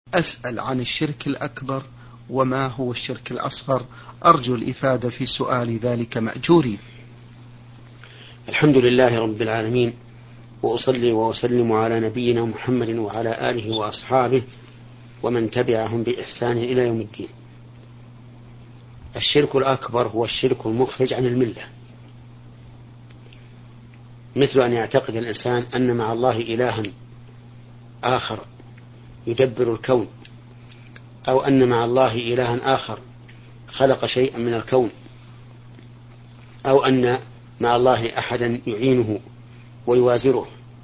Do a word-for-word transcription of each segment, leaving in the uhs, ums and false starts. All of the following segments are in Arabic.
أسأل عن الشرك الأكبر وما هو الشرك الأصغر، أرجو الإفادة في سؤال ذلك مأجوري. الحمد لله رب العالمين، وأصلي وأسلم على نبينا محمد وعلى آله وأصحابه ومن تبعهم بإحسان إلى يوم الدين. الشرك الأكبر هو الشرك المخرج عن الملة، مثل أن يعتقد الإنسان أن مع الله إلها آخر يدبر الكون، أو أن مع الله إلها آخر خلق شيئا من الكون، أو أن مع الله أحدا يعينه ويوازره،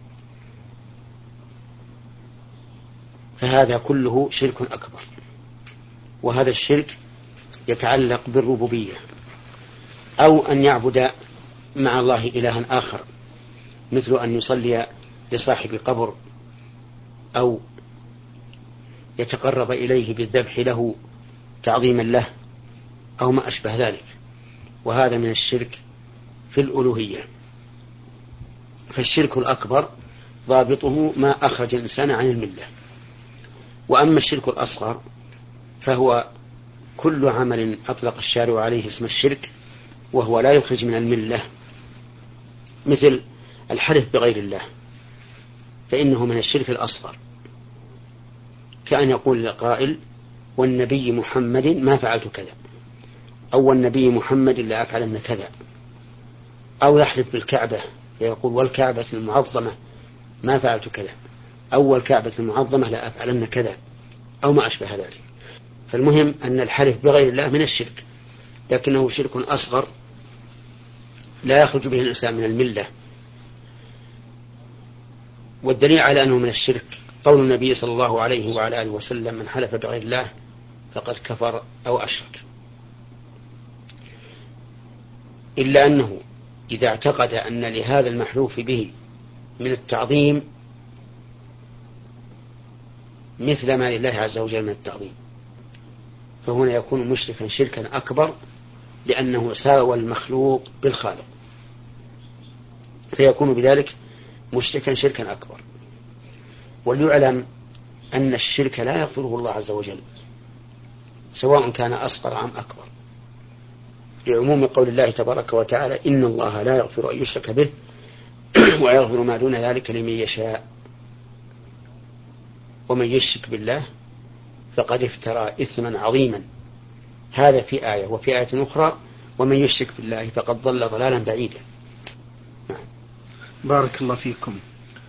فهذا كله شرك أكبر. وهذا الشرك يتعلق بالربوبية، أو أن يعبد مع الله إلها آخر، مثل أن يصلي لصاحب قبر، أو يتقرب إليه بالذبح له تعظيما له، أو ما أشبه ذلك، وهذا من الشرك في الألوهية. فالشرك الأكبر ضابطه ما أخرج الإنسان عن الملة. وأما الشرك الأصغر فهو كل عمل أطلق الشارع عليه اسم الشرك وهو لا يخرج من الملة، مثل الحلف بغير الله، فإنه من الشرك الأصغر، كأن يقول القائل والنبي محمد ما فعلت كذا، أو والنبي محمد لا أفعلن كذا، أو يحلف بالكعبة فيقول والكعبة المعظمة ما فعلت كذا، أو والكعبة المعظمة لا أفعلن كذا، أو ما أشبه ذلك. فالمهم أن الحلف بغير الله من الشرك، لكنه شرك أصغر لا يخرج به الإنسان من الملة. والدليل على أنه من الشرك قول النبي صلى الله عليه وعلى آله وسلم من حلف بغير الله فقد كفر أو أشرك، إلا أنه إذا اعتقد أن لهذا المحلوف به من التعظيم مثل ما لله عز وجل من التعظيم، فهنا يكون مشركا شركا أكبر، لأنه ساوى المخلوق بالخالق، فيكون بذلك مشركا شركا أكبر. وليعلم أن الشرك لا يغفره الله عز وجل سواء كان أصغر أم أكبر، لعموم قول الله تبارك وتعالى إن الله لا يغفر أن يشرك به ويغفر ما دون ذلك لمن يشاء، ومن يشرك بالله فقد افترى إثما عظيما. هذا في آية، وفي آية أخرى ومن يشرك بالله فقد ضل ضلالا بعيدا. بارك الله فيكم.